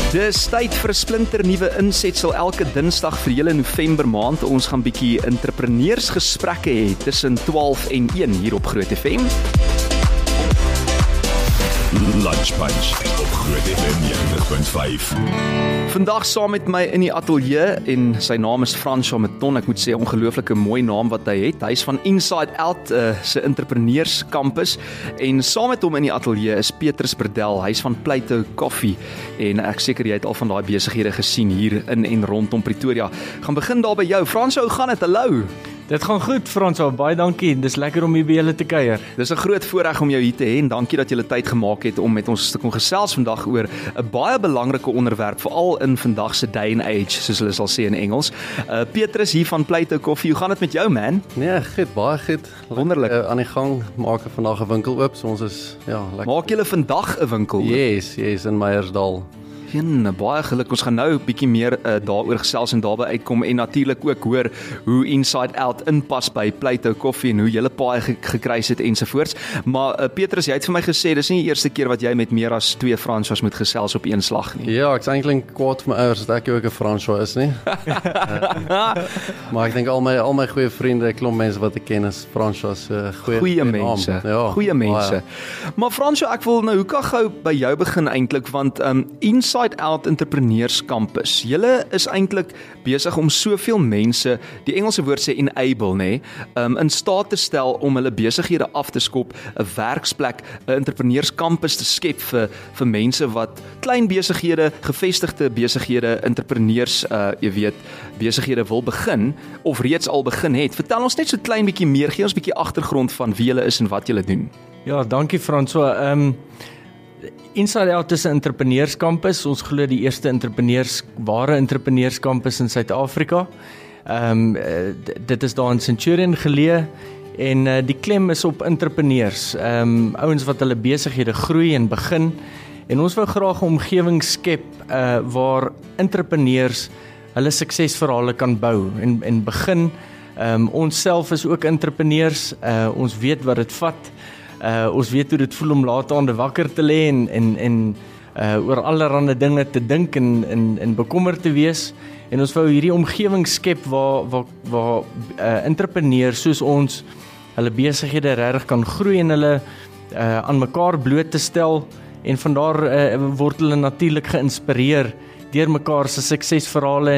Dis tyd vir 'n splinter nuwe insetsel elke Dinsdag vir julle November maand. Ons gaan bietjie entrepreneursgesprekke hê tussen 12 en 1 hier op Groot FM. Lunch Punch op Groot FM 90.5. Vandag saam met my in die ateljee en sy naam is François Meton. Ek moet sê ongelooflike mooi naam wat hy het. Hy is van Inside Out se entrepreneurskampus en saam met hom in die ateljee is Petrus Berdel. Hy is van Plato Coffee en ek seker jy het al van daai besighede gesien hier in en rondom Pretoria. Gaan begin daar by jou. François, hoe gaan dit? Hallo. Dit gaan goed, François, baie dankie. Dis lekker om hier by julle te kuier. Dis 'n groot voorreg om jou hier te hê en dankie dat jy tyd gemaak het om met ons te kon gesels vandag oor 'n baie belangrike onderwerp, veral in vandag se day and age, soos hulle sal sê in Engels. Petrus hier van Plato Coffee, hoe gaan dit met jou, man? Nee, goed, baie goed. Wonderlik. Aan die gang, maak ek vandag 'n winkel oop, so ons is lekker. Maak julle vandag 'n winkel oop? Yes, in Meyersdal. Baie geluk. Ons gaan nou 'n bietjie meer daaroor gesels en daarby uitkom en natuurlik ook hoor hoe Inside Out inpas by Plato Coffee en hoe julle paai gekruis het ensovoorts. Maar Petrus, jy het vir my gesê dis nie die eerste keer wat jy met meer as 2 François moet gesels op een slag nie. Ja, ek's eintlik kwaad vir my ouers dat ek ook 'n François is nie. Maar ek dink al my goeie vriende, klomp mense wat ek ken is François, goeie mense. Ja, goeie mense. Maar François, ek wil nou hoeka gou by jou begin eintlik, want Inside Out Entrepreneurskampus. Julle is eintlik besig om soveel mense, die Engelse woord sê enable, nê, in staat te stel om hulle besighede af te skop, 'n werksplek, 'n entrepreneurskampus te skep vir mense wat klein besighede, gevestigde besighede, entrepreneurs, besighede wil begin of reeds al begin het. Vertel ons net so klein bietjie meer, gee ons bietjie agtergrond van wie julle is en wat julle doen. Ja, dankie François. Inside Out is 'n entrepreneurskampus. Ons glo die eerste ware entrepreneurskampus in Suid-Afrika. Dit is daar in Centurion geleë en die klem is op entrepreneurs. Ouens wat hulle besighede groei en begin. En ons wou graag 'n omgewing skep waar entrepreneurs hulle suksesverhale kan bou en begin. Ons self is ook entrepreneurs. Ons weet wat dit vat. Ons weet hoe dit voel om laat aande wakker te lê en oor allerlei dinge te dink en bekommerd te wees. En ons wou hierdie omgewing skep waar entrepreneurs soos ons hulle besighede regtig kan groei en hulle aan mekaar bloot te stel en vandaar word hulle natuurlik geïnspireer deur mekaar se suksesverhale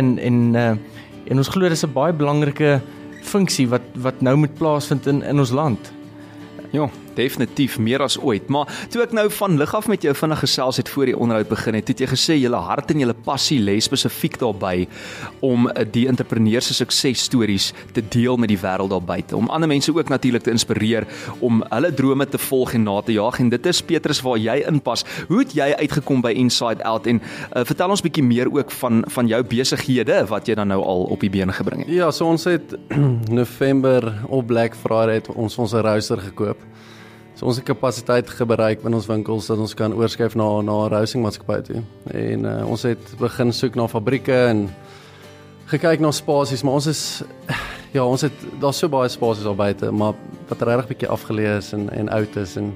en ons glo dis 'n baie belangrike funksie wat nou moet plaasvind in ons land. Ja, definitief, meer as ooit. Maar toe ek nou van lig af met jou vinnig gesels het voor die onderhoud begin het jy gesê julle hart en julle passie lê spesifiek daarbey om die entrepreneurs se suksesstories te deel met die wêreld daar buite, om ander mense ook natuurlik te inspireer om hulle drome te volg en na te jaag. En dit is Petrus waar jy inpas. Hoe het jy uitgekom by Inside Out en vertel ons bietjie meer ook van jou besighede wat jy dan nou al op die bene gebring het. Ja, so ons het November op Black Friday het ons 'n rouster gekoop. So ons het kapasiteit bereik in ons winkels dat ons kan oorskuif na 'n rousingmaatskappy toe. En ons het begin soek na fabrieke en gekyk na spasies, maar ons het daar's so baie spasies daar buite, maar wat regtig bietjie afgeleë is en oud is en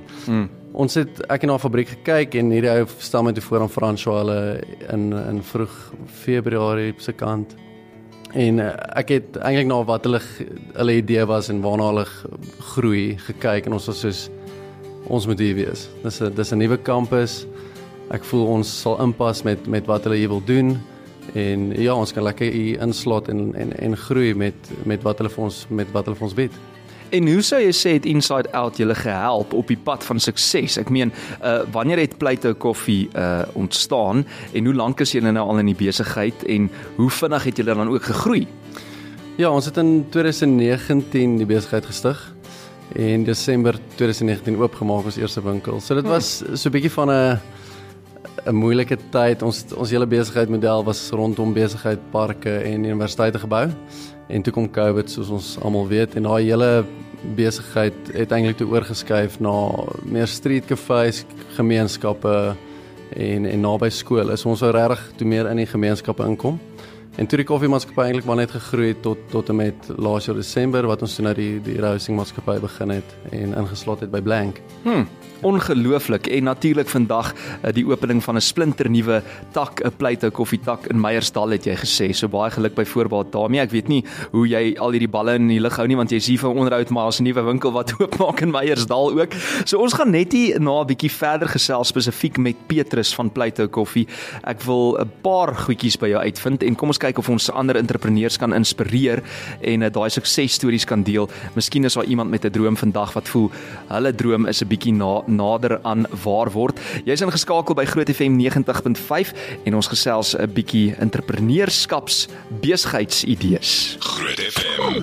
ek het na 'n fabriek gekyk en hierdie ou stel my toe voor aan François hulle in vroeg Februarie se kant. En ek het eintlik na wat hulle idee was en waarna hulle groei gekyk en ons was soos ons moet hier wees. Dis 'n nuwe kampus. Ek voel ons sal inpas met wat hulle hier wil doen en ja, ons kan lekker hier inslot en groei met wat hulle vir ons bied. En hoe sou jy sê het Inside Out julle gehelp op die pad van sukses? Ek meen, wanneer het Plato Coffee ontstaan en hoe lank is julle nou al in die besigheid en hoe vinnig het julle dan ook gegroei? Ja, ons het in 2019 die besigheid gestig en Desember 2019 oopgemaak ons eerste winkel. So dit was so 'n bietjie van 'n moeilike tyd. Ons hele besigheidmodel was rondom besigheidparke en universiteite gebou. En toe kom COVID, soos ons almal weet, en daai hele besigheid het eintlik toe oorgeskuif na meer street cafés, gemeenskappe en naby skole. So ons wou regtig toe meer in die gemeenskappe inkom. En toe die koffiemaatskappy eintlik maar net gegroei tot en met laas jaar Desember wat ons toe nou die roastingmaatskappy begin het en ingeslaat het by Blank. Ongelooflik en natuurlik vandag die opening van 'n splinternuwe tak, 'n Plato koffietak in Meyersdal het jy gesê. So baie geluk by voorbaat daarmee. Ek weet nie hoe jy al hierdie balle in die lug hou nie want jy is hier vir onderhoud, maar as 'n nuwe winkel wat oopmaak in Meyersdal ook. So ons gaan net hier na 'n bietjie verder gesels spesifiek met Petrus van Plato Koffie. Ek wil 'n paar goedjies by jou uitvind en kom ons kyk of ons ander entrepreneurs kan inspireer en daai suksesstories kan deel. Miskien is daar iemand met 'n droom vandag wat voel hulle droom is 'n bietjie nader aan waar word. Jy's ingeskakel by Groot FM 90.5 en ons gesels 'n bietjie entrepreneurskaps besigheidsidees. Groot FM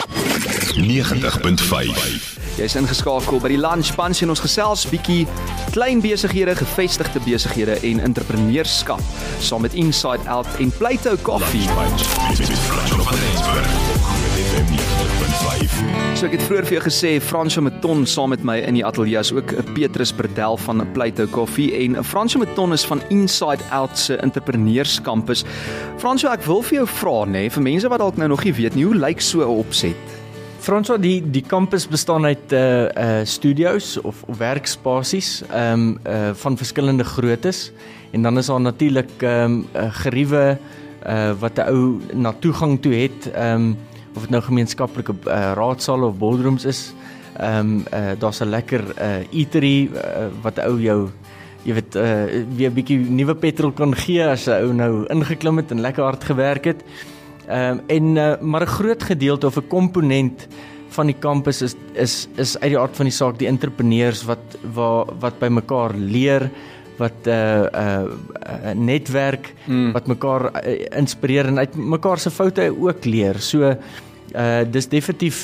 90.5. Jy's ingeskakel by die Lunch Punch en ons gesels bietjie klein besighede, gevestigde besighede en entrepreneurskap saam met Inside Out en Plato Koffie. So ek het vroeër vir jou gesê Fransjo Meton saam met my in die ateljee is ook Petrus Berdel van Plato Koffie en Fransjo Meton is van Inside Out se entrepreneurskampus. Fransjo, ek wil vir jou vra nê, vir mense wat dalk nou nog nie weet nie, hoe lyk so 'n opset? Franswa, die kampus bestaan uit studio's of werkspasies van verskillende groottes en dan is daar natuurlik geriewe wat 'n ou na toegang toe het, of dit nou gemeenskaplike raadsale of boardrooms is. Daar's 'n lekker eatery wat 'n ou jy weet weer 'n bietjie nuwe petrol kan gee as 'n ou nou ingeklim het en lekker hard gewerk het. Maar 'n groot gedeelte of 'n komponent van die kampus is uit die aard van die saak die entrepreneurs wat by mekaar leer, wat netwerk, wat mekaar inspireer en uit mekaar se foute ook leer. So dis definitief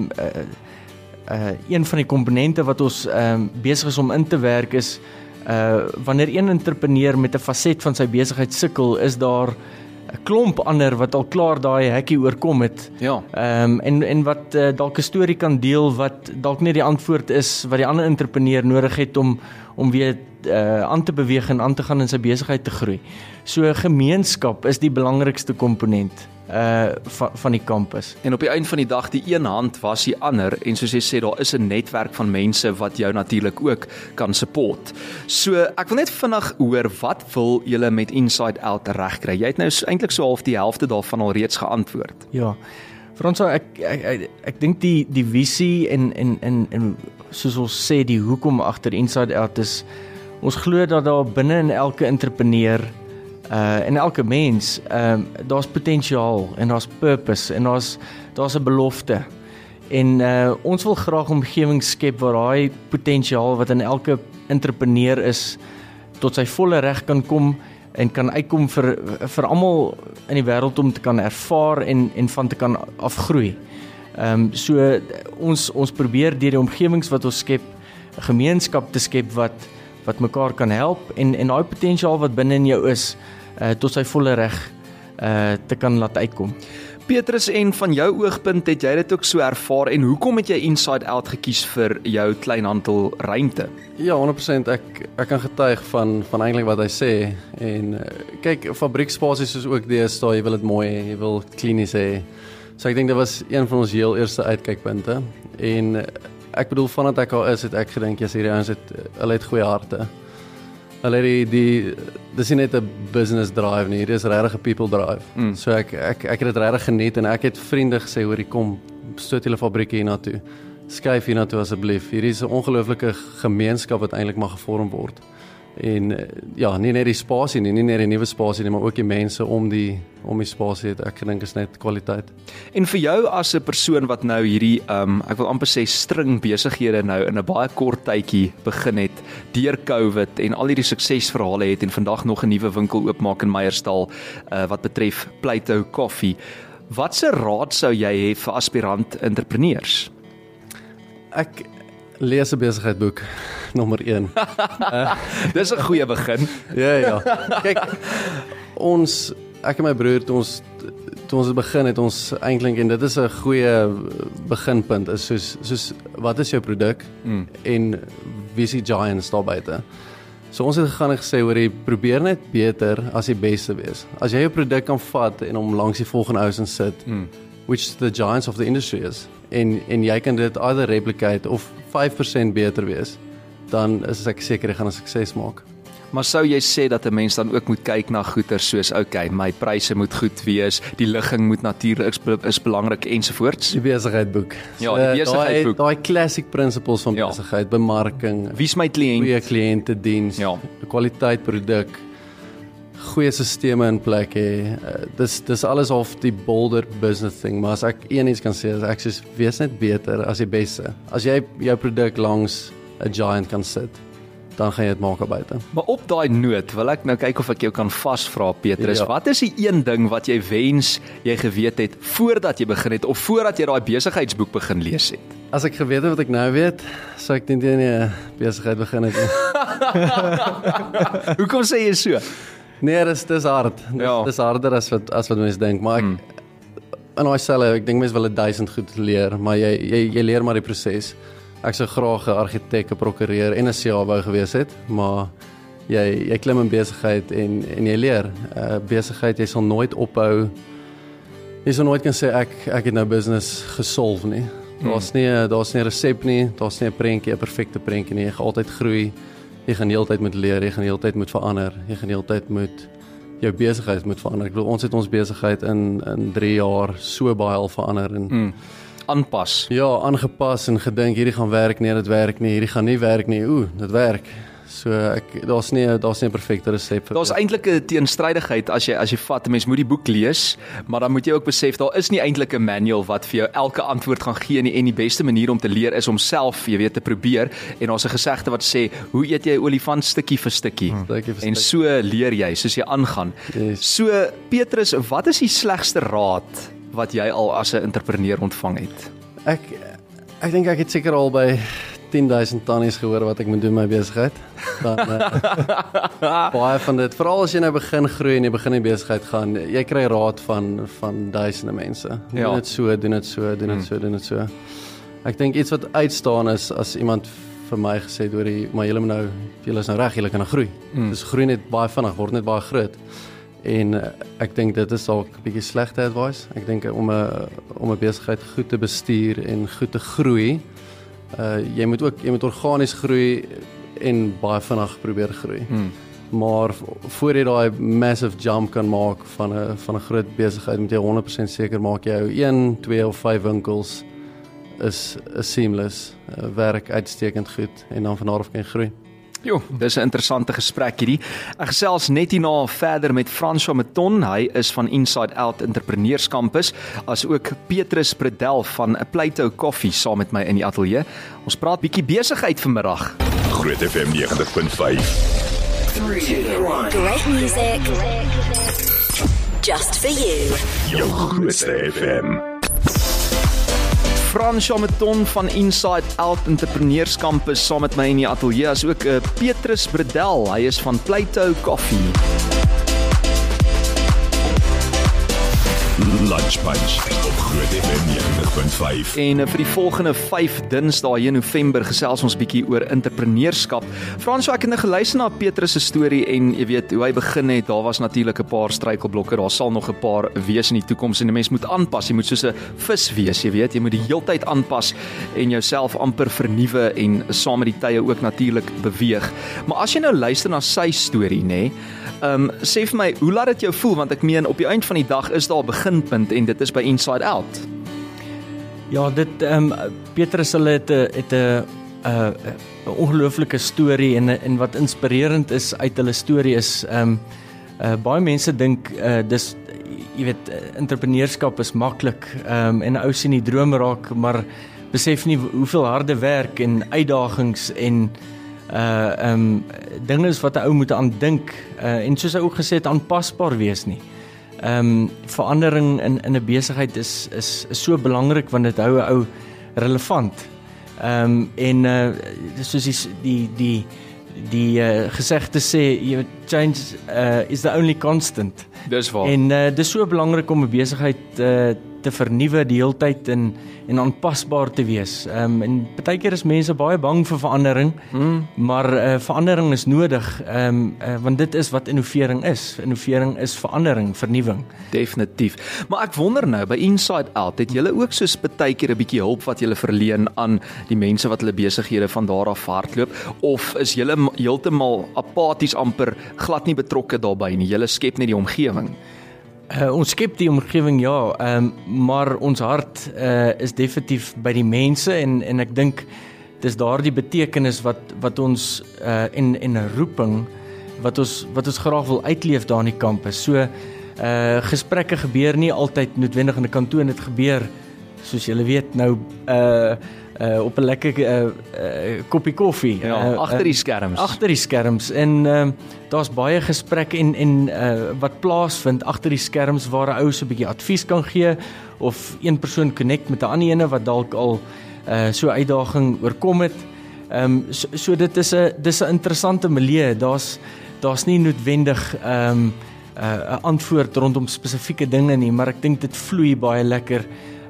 een van die komponente wat ons besig is om in te werk is wanneer een entrepreneur met 'n faset van sy besigheid sukkel, is daar 'n klomp ander wat al klaar daai hekkie oorkom het. Ja. En wat dalk 'n storie kan deel wat dalk nie die antwoord is wat die ander entrepreneur nodig het om weer aan te beweeg en aan te gaan in sy besigheid te groei. So gemeenskap is die belangrikste komponent van die kampus. En op die einde van die dag, die een hand was die ander en soos jy sê, daar is 'n netwerk van mense wat jou natuurlik ook kan support. So ek wil net vinnig hoor, wat wil julle met Inside Out regkry? Jy het nou eintlik so half die helfte daarvan al reeds geantwoord. Ja. Franswa, ek dink die visie en soos ons sê die hoekom agter Inside Out is, ons glo dat daar binne in elke entrepreneur en elke mens daar's potensiaal en daar's purpose en daar's 'n belofte. En ons wil graag 'n omgewing skep waar daai potensiaal wat in elke entrepreneur is tot sy volle reg kan kom en kan uitkom vir almal in die wêreld om te kan ervaar en van te kan afgroei. So ons probeer deur die omgewings wat ons skep 'n gemeenskap te skep wat mekaar kan help en daai potensiaal wat binne in jou is tot sy volle reg te kan laat uitkom. Petrus, en van jou oogpunt het jy dit ook so ervaar en hoekom het jy Inside Out gekies vir jou kleinhandel ruimte? Ja, 100%. Ek kan getuig van eintlik wat hy sê. En kyk, fabriekspasies is ook deesdae, jy wil dit mooi hê, jy wil klinies hê. So ek dink dit was een van ons heel eerste uitkykpunte. En ek bedoel, vandat ek al is, het ek gedink, yes, hierdie ouens hulle het goeie harte. Hulle het dis nie net 'n business drive nie, dit is regtig 'n people drive. So ek het dit regtig geniet en ek het vriende gesê, hoor, kom stoot julle fabriek hier na toe. Skuif hier na toe asseblief. Hierdie is 'n ongelooflike gemeenskap wat eintlik mag gevorm word. En ja, nie net die spasie nie net die nuwe spasie nie, maar ook die mense om die spasie het. Ek dink is net kwaliteit. En vir jou as 'n persoon wat nou hierdie ek wil amper sê string besighede nou in 'n baie kort tydjie begin het deur COVID en al hierdie suksesverhale het en vandag nog 'n nuwe winkel oopmaak in Meyersdal wat betref Plato Koffie. Watse raad sou jy hê vir aspirant entrepreneurs? Ek lees 'n besigheidboek, nommer 1. Dis 'n goeie begin. Ja. Kyk, ek en my broer, toe ons begin het ons eintlik, en dit is 'n goeie beginpunt, is soos wat is jou produk en wie is die giants daar buite? So ons het gegaan en gesê, hoor, probeer net beter as die beste wees. As jy jou produk kan vat en hom langs die volgende ou sit, which the giants of the industry is, en jy kan dit either replicate of 5% beter wees, dan is ek seker jy gaan 'n sukses maak. Maar sou jy sê dat 'n mens dan ook moet kyk na goeder soos, okay, my pryse moet goed wees, die ligging moet natuurlik is belangrik ensovoorts? Die besigheidboek. Ja, die besigheidboek. Daai classic principles van besigheid, bemarking, wie's my kliënt? Goeie kliëntediens, kwaliteit produk, goeie sisteme in plek hê. Dis alles of die bolder business thing, maar as ek iets kan sê, is ek sê wees net beter as die beste. As jy jou produk langs 'n giant kan sit, dan gaan jy dit maak buite. Maar op daai noot wil ek nou kyk of ek jou kan vasvra, Petrus. Wat is die een ding wat jy wens jy geweet het voordat jy begin het of voordat jy daai besigheidsboek begin lees het? As ek geweet het wat ek nou weet, sou ek nie 'n besigheid begin het nie. Hoekom sê jy so? Nee, dis hard. Dis harder as wat mense dink, maar in daai selle, ek dink mense wil 1000 goed leer, maar jy leer maar die proses. Ek sou graag 'n argitek, 'n prokureur en 'n CA wou gewees het, maar jy klim in besigheid en jy leer. Besigheid, jy sal nooit ophou. Jy sal nooit kan sê ek het nou business gesolve nie. Daar's nie 'n resep nie, daar's nie 'n prentjie, 'n perfekte prentjie nie. Jy gaan altyd groei. Jy gaan die hele tyd moet leer, jy gaan die hele tyd moet verander. Jy gaan die hele tyd moet jou besigheid moet verander. Ek bedoel, ons het ons besigheid in 3 jaar so baie al verander en aanpas. Ja, aangepas en gedink hierdie gaan werk, nee, dit werk nie, hierdie gaan nie werk nie. Dit werk. So daar's nie 'n perfekte resep vir. Daar's eintlik 'n teenstrydigheid as jy vat, 'n mens moet die boek lees, maar dan moet jy ook besef daar is nie eintlik 'n manual wat vir jou elke antwoord gaan gee nie, en die beste manier om te leer is om self, jy weet, te probeer. En daar's 'n gesegde wat sê, hoe eet jy 'n olifant stukkie vir stukkie? En so leer jy soos jy aangaan. Yes. So Petrus, wat is die slegste raad wat jy al as 'n entrepreneur ontvang het? Ek dink ek het seker al by 10,000 tannies gehoor wat ek moet doen met my besigheid. Dan baie van dit, veral as jy nou begin groei en jy begin in besigheid gaan, jy kry raad van duisende mense. Doen dit so, doen dit so, doen dit so, doen dit so. Ek dink iets wat uitstaan is as iemand vir my gesê het, maar julle is nou reg, julle kan nou groei. Dus groei net baie vinnig, word net baie groot. En ek dink dit is dalk 'n bietjie slegte advice. Ek dink om 'n besigheid goed te bestuur en goed te groei, jy moet organies groei en baie vinnig probeer groei. Maar voor jy daai massive jump kan maak van 'n groot besigheid, moet jy 100% seker maak jou 1, 2 of 5 winkels is seamless, werk uitstekend goed en dan van daar af kan jy groei. Jo, dis 'n interessante gesprek hierdie. Ek gesels net hierna verder met François Meton. Hy is van Inside Out Entrepreneurs Campus, as ook Petrus Bredel van Plato Coffee saam met my in die ateljee. Ons praat bietjie besigheid vanmiddag. Groot FM 90.5. 3, 2, 1. Great music. Just for you. Jou grootste FM. François Meton van Inside Out Entrepreneurs Campus saam met my in die ateljee, as ook Petrus Bredel. Hy is van Plato Coffee. Lunch Punch op Groot FM 90.5. En vir die volgende 5 Dinsdae in November gesels ons bietjie oor entrepreneurskap. François, ek het nou geluister na Petrus se storie en jy weet hoe hy begin het. Daar was natuurlik 'n paar struikelblokke. Daar sal nog 'n paar wees in die toekoms en 'n mens moet aanpas. Jy moet soos 'n vis wees, jy weet. Jy moet die heeltyd aanpas en jouself amper vernuwe en saam met die tye ook natuurlik beweeg. Maar as jy nou luister na sy storie, nê, sê vir my, hoe laat dit jou voel? Want ek meen op die eind van die dag is daar 'n beginpunt en dit is by Inside Out. Ja, dit Petrus het 'n ongelooflike storie en wat inspirerend is uit hulle storie is baie mense dink dis jy weet entrepreneurskap is maklik en 'n ou sien die droom raak, maar besef nie hoeveel harde werk en uitdagings en dinge is wat 'n ou moet aan dink en soos hy ook gesê het, aanpasbaar wees nie. Verandering in 'n besigheid is so belangrik want dit hou 'n ou relevant. Soos die gesegde sê, change is the only constant. Dis waar. En dis so belangrik om 'n besigheid te te vernuwe die hele tyd en aanpasbaar te wees. En partykeer is mense baie bang vir verandering, maar verandering is nodig, want dit is wat innovering is. Innovering is verandering, vernuwing. Definitief. Maar ek wonder nou, by Inside Out, het julle ook soos partykeer 'n bietjie hulp wat julle verleen aan die mense wat hulle besighede van daar af hardloop, of is julle heeltemal apaties amper glad nie betrokke daarbey nie, julle skep net die omgewing? Ons skep die omgewing, ja, maar ons hart is definitief by die mense en ek dink dis daardie betekenis wat ons en 'n roeping wat ons graag wil uitleef daar in die kampus. So gesprekke gebeur nie altyd noodwendig in 'n kantoor, dit gebeur soos julle weet nou op 'n lekker koppie koffie. Ja, agter die skerms. Agter die skerms en daar's baie gesprekke en wat plaasvind agter die skerms waar 'n ou so 'n bietjie advies kan gee of een persoon connect met 'n ander ene wat dalk al so 'n uitdaging oorkom het. So dit is 'n interessante milieu. Daar's nie noodwendig 'n antwoord rondom spesifieke dinge nie, maar ek dink dit vloei baie lekker.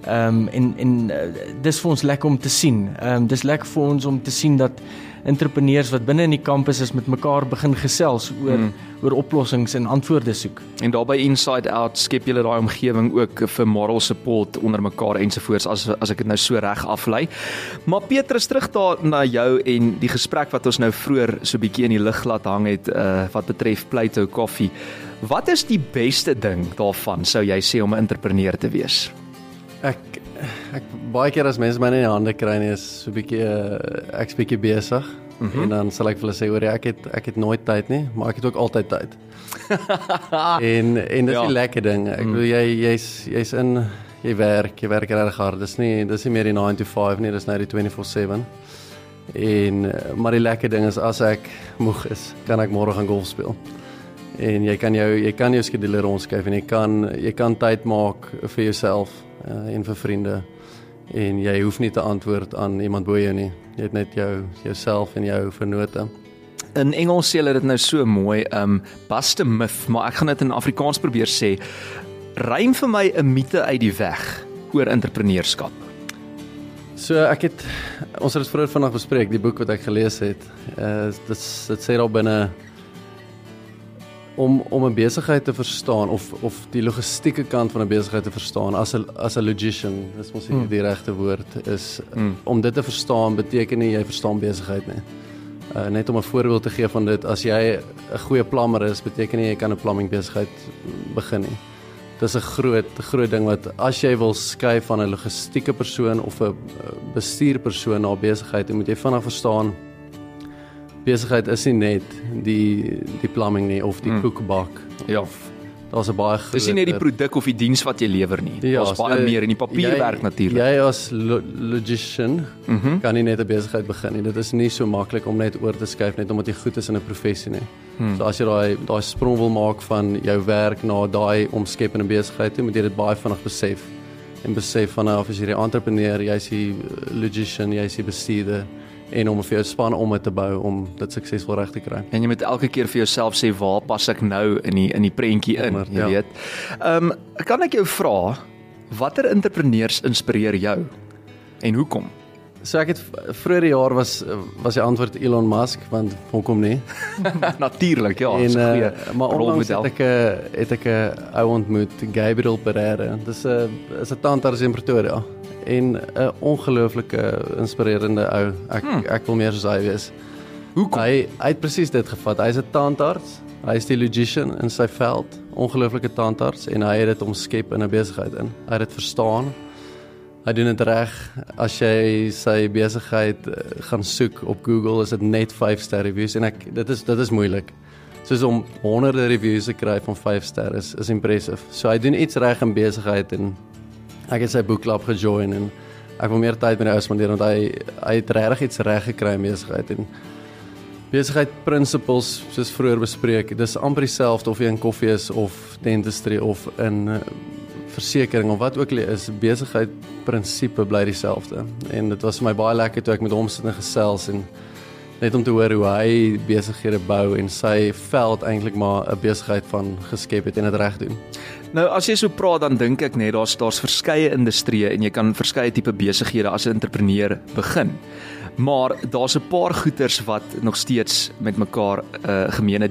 Dis vir ons lekker om te sien. Dis lekker vir ons om te sien dat entrepreneurs wat binne in die kampus is met mekaar begin gesels oor oplossings en antwoorde soek. En daarby Inside Out skep julle daai omgewing ook vir moral support onder mekaar ensovoorts as ek dit nou so reg aflei. Maar Petrus, terug daar na jou en die gesprek wat ons nou vroeër so bietjie in die lug laat hang het wat betref Plato Coffee. Wat is die beste ding daarvan, sou jy sê, om 'n entrepreneur te wees? Ek baie keer as mense my in die hande kry nie, is so 'n bietjie ek's bietjie besig en dan sal ek vir hulle sê hoor ek het nooit tyd nie, maar ek het ook altyd tyd. en dis 'n lekker ding. Ek bedoel jy's in jy werk regtig hard. Dis nie meer die 9 to 5 nie, dis nou die 24/7. Maar die lekker ding is as ek moeg is, kan ek môre gaan golf speel. En jy kan jou skedule rondskuif en jy kan tyd maak vir jouself en vir vriende. En jy hoef nie te antwoord aan iemand bo jou nie. Jy het net jouself en jou vennote. In Engels sê hulle dit nou so mooi, bust a myth, maar ek gaan dit in Afrikaans probeer sê. Ruim vir my 'n mite uit die weg oor entrepreneurskap. So ons het dit vroeër vanaand bespreek, die boek wat ek gelees het. Dit sê daar binne om 'n besigheid te verstaan of die logistieke kant van 'n besigheid te verstaan as 'n logician, dis mos die regte woord is om dit te verstaan beteken nie jy verstaan besigheid nie. Net om 'n voorbeeld te gee van dit, as jy 'n goeie plammer is, beteken nie jy kan 'n plumbing besigheid begin nie. Dis 'n groot ding wat as jy wil skuif van 'n logistieke persoon of 'n bestuurpersoon na besigheid, dan moet jy vinnig verstaan besigheid is nie net die plumbing nie of die koekbak. Ja. Daar's 'n baie groot. Dis nie net die produk of die diens wat jy lewer nie. Ja, Daar's baie meer in die papierwerk natuurlik. Jy as logician kan nie net 'n besigheid begin nie. Dit is nie so maklik om net oor te skuif net omdat jy goed is in 'n professie nie. So as jy daai sprong wil maak van jou werk na daai omskep in 'n besigheid, moet jy dit baie vinnig besef. En besef van as jy 'n entrepreneur, jy's die logician, jy's die bestuurder. En om vir jou span om dit te bou om dit suksesvol reg te kry. En jy moet elke keer vir jouself sê waar pas ek nou in die prentjie in, jy weet. Kan ek jou vra watter entrepreneurs inspireer jou en hoekom? So ek het vroeër die jaar was die antwoord Elon Musk, want hoekom nie? Natuurlik, ja, dis 'n goeie maar onlangs het ek 'n ou ontmoet, Gabriel Pereira. Dis 'n tandarts in Pretoria. En 'n ongelooflike inspirerende ou. Ek wil meer soos hy wees. Hoekom? Hy het presies dit gevat. Hy's 'n tandarts. Hy is die logician in sy veld, ongelooflike tandarts en hy het dit omskep in 'n besigheid in. Hy het dit verstaan. Hy doen dit reg. As jy sy besigheid gaan soek op Google, is dit net 5-ster reviews en dit is moeilik. Soos om honderde reviews te kry van 5 ster is impressive. So hy doen iets reg in besigheid en ek het sy boekklub gejoin en ek wil meer tyd met die ou spandeer want hy het regtig iets reg gekry in besigheid en besigheid principles soos vroeër bespreek. Dis amper dieselfde of jy in koffie is of dentistry of in versekering of wat ook al is, besigheid prinsipe bly dieselfde. En dit was vir my baie lekker toe ek met hom sit en gesels en net om te hoor hoe hy besighede bou en sy veld eintlik maar 'n besigheid van geskep het en dit reg doen. Nou as jy so praat dan dink ek net daar's verskeie industrieë en jy kan verskeie tipe besighede as 'n entrepreneur begin. Maar daar's 'n paar goeters wat nog steeds met mekaar gemeene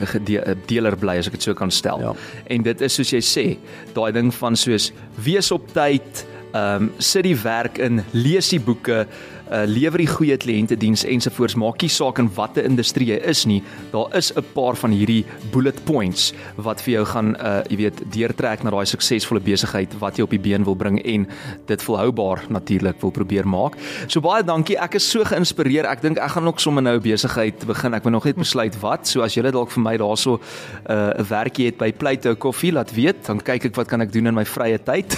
deler bly as ek dit so kan stel. Ja. En dit is soos jy sê, daai ding van soos wees op tyd, sit die werk in, lees die boeke, lewer die goeie kliëntediens ensovoorts, maak nie saak in watter industrie jy is nie, daar is 'n paar van hierdie bullet points wat vir jou gaan deurtrek na daai suksesvolle besigheid wat jy op die been wil bring en dit volhoubaar natuurlik wil probeer maak. So baie dankie, ek is so geïnspireer, ek dink ek gaan ook sommer nou 'n besigheid begin, ek moet nog net besluit wat, so as julle dalk vir my daarso 'n werkie het by Plato Koffie, laat weet, dan kyk ek wat kan ek doen in my vrye tyd.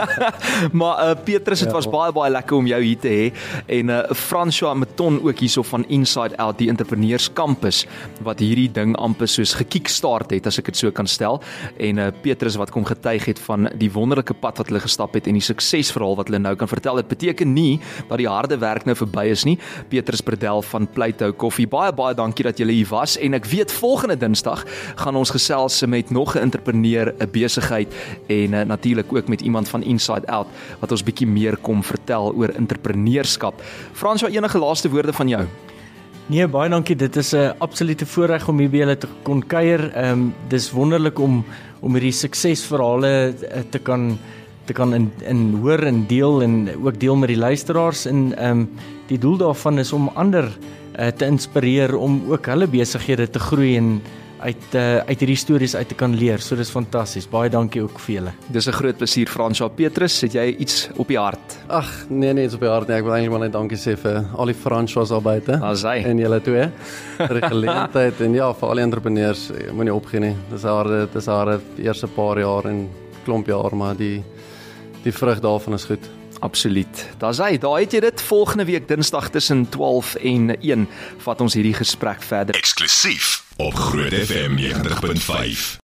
Maar Petrus, dit was baie lekker om jou hier te hê, en François Meton ook hierso van Inside Out, die entrepreneurs campus wat hierdie ding amper soos gekickstart het, as ek dit so kan stel, en Petrus wat kom getuig het van die wonderlike pad wat hulle gestap het en die suksesverhaal wat hulle nou kan vertel. Dit beteken nie dat die harde werk nou verby is nie. Petrus Bredel van Plato Koffie, baie dankie dat julle hier was, en ek weet volgende Dinsdag gaan ons gesels met nog 'n entrepreneur, 'n besigheid, en natuurlik ook met iemand van Inside Out wat ons bietjie meer kom vertel oor entrepreneurskap. François, enige laaste woorde van jou? Nee, baie dankie. Dit is 'n absolute voorreg om hier by julle te kon kuier. Dis wonderlik om hierdie suksesverhale te kan in hoor en deel, en ook deel met die luisteraars, en die doel daarvan is om ander te inspireer om ook hulle besighede te groei en uit hierdie stories uit te kan leer. So dis fantasties. Baie dankie ook vir julle. Dis 'n groot plesier, François. Petrus, het jy iets op die hart? Ag, nee, iets op die hart nie. Ek wil eintlik maar net dankie sê vir al die François daar buite. Daar's hy. En julle twee vir die geleentheid, en ja, vir al die entrepreneurs, moenie opgee nie. Dis harde eerste paar jaar en klomp jaar, maar die vrug daarvan is goed. Absoluut. Daar het jy dit. Volgende week Dinsdag tussen 12 en 1 vat ons hierdie gesprek verder. Eksklusief op Groot FM 90.5.